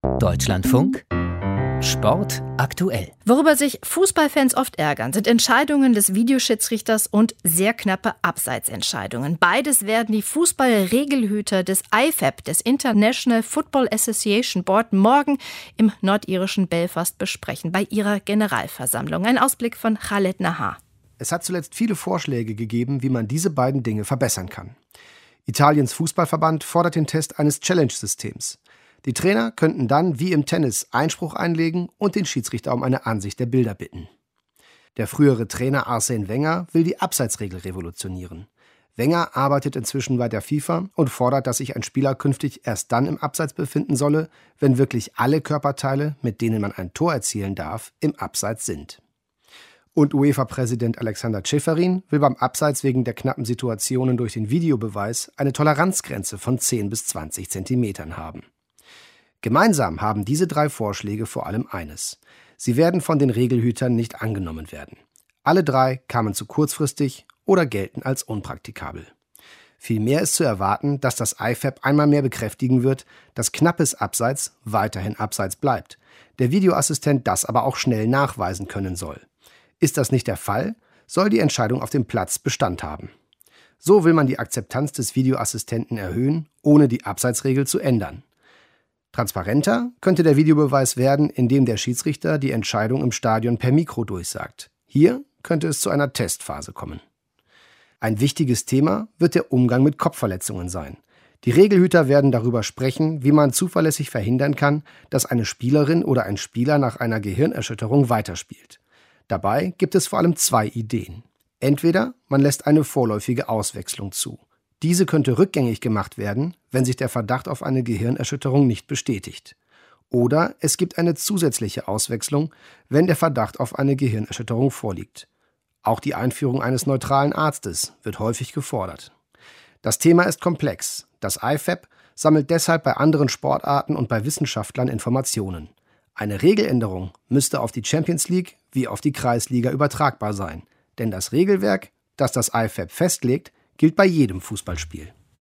Deutschlandfunk Sport aktuell. Worüber sich Fußballfans oft ärgern, sind Entscheidungen des Videoschiedsrichters und sehr knappe Abseitsentscheidungen. Beides werden die Fußballregelhüter des IFAB, des International Football Association Board, morgen im nordirischen Belfast besprechen, bei ihrer Generalversammlung. Ein Ausblick von Khaled Nahar. Es hat zuletzt viele Vorschläge gegeben, wie man diese beiden Dinge verbessern kann. Italiens Fußballverband fordert den Test eines Challenge-Systems. Die Trainer könnten dann, wie im Tennis, Einspruch einlegen und den Schiedsrichter um eine Ansicht der Bilder bitten. Der frühere Trainer Arsène Wenger will die Abseitsregel revolutionieren. Wenger arbeitet inzwischen bei der FIFA und fordert, dass sich ein Spieler künftig erst dann im Abseits befinden solle, wenn wirklich alle Körperteile, mit denen man ein Tor erzielen darf, im Abseits sind. Und UEFA-Präsident Alexander Ceferin will beim Abseits wegen der knappen Situationen durch den Videobeweis eine Toleranzgrenze von 10 bis 20 Zentimetern haben. Gemeinsam haben diese drei Vorschläge vor allem eines: Sie werden von den Regelhütern nicht angenommen werden. Alle drei kamen zu kurzfristig oder gelten als unpraktikabel. Vielmehr ist zu erwarten, dass das IFAB einmal mehr bekräftigen wird, dass knappes Abseits weiterhin Abseits bleibt, der Videoassistent das aber auch schnell nachweisen können soll. Ist das nicht der Fall, soll die Entscheidung auf dem Platz Bestand haben. So will man die Akzeptanz des Videoassistenten erhöhen, ohne die Abseitsregel zu ändern. Transparenter könnte der Videobeweis werden, indem der Schiedsrichter die Entscheidung im Stadion per Mikro durchsagt. Hier könnte es zu einer Testphase kommen. Ein wichtiges Thema wird der Umgang mit Kopfverletzungen sein. Die Regelhüter werden darüber sprechen, wie man zuverlässig verhindern kann, dass eine Spielerin oder ein Spieler nach einer Gehirnerschütterung weiterspielt. Dabei gibt es vor allem zwei Ideen. Entweder man lässt eine vorläufige Auswechslung zu. Diese könnte rückgängig gemacht werden, wenn sich der Verdacht auf eine Gehirnerschütterung nicht bestätigt. Oder es gibt eine zusätzliche Auswechslung, wenn der Verdacht auf eine Gehirnerschütterung vorliegt. Auch die Einführung eines neutralen Arztes wird häufig gefordert. Das Thema ist komplex. Das IFAB sammelt deshalb bei anderen Sportarten und bei Wissenschaftlern Informationen. Eine Regeländerung müsste auf die Champions League wie auf die Kreisliga übertragbar sein. Denn das Regelwerk, das das IFAB festlegt, gilt bei jedem Fußballspiel.